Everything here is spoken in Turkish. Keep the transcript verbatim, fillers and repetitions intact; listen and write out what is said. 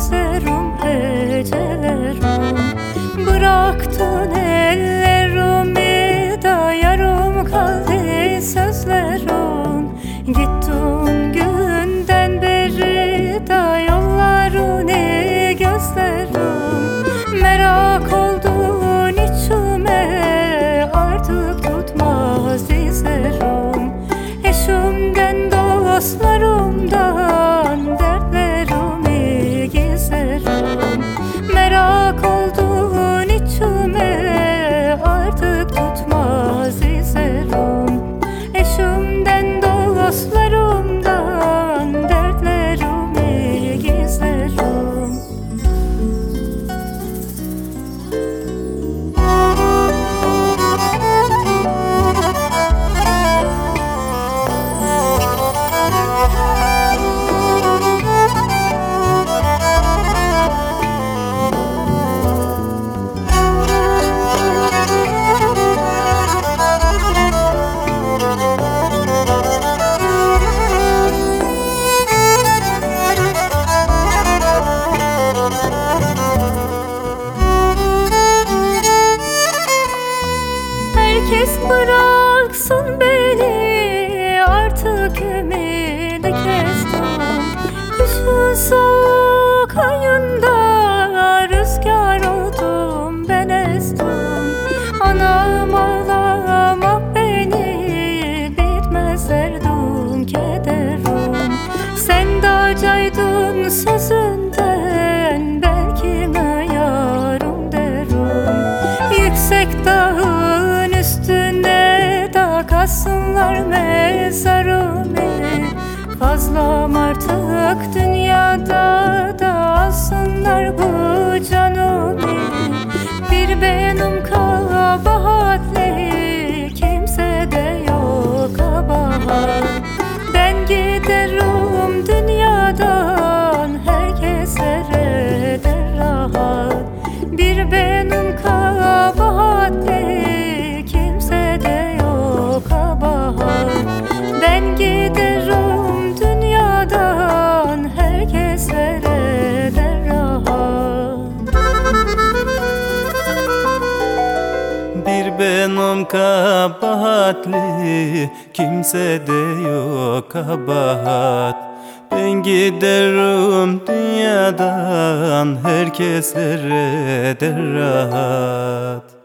sözlerim, hecelerim. Bıraktın ellerimi da yarım kaldı sözlerin. Gittin günden beri da yollarını gözlerim. Merak oldun içime, artık tutmaz dizlerim. Eşimden dostlarımdan dertlerimi gizlerim. Merak oldun içime, artık tutmaz dizlerim. Eşimden dostlarımdan dertlerimi gizlerim. Herkes bıraksın beni, artık ümidi kestim. Kışın soğuk ayında rüzgar oldum, ben estim. Anam ağlama beni, bitmez derdim, kederim. Sen de acaydın sözünden, belki yarım derim. Yüksek dağın üstüne da kassınlar mezarımı. Fazlam artık dünyada da alsınlar bu canımı. Bir benim kabahatli, kimse de yok kabahat. Ben giderim dünyadan, herkeslere de rahat. Bir benim kabahatli, kimse de yok kabahat. Ben giderim dünyadan, herkeslere de rahat. Bir benim kabahatli, kimse de yok kabahat. Ben giderim dünyadan, herkeslere de rahat.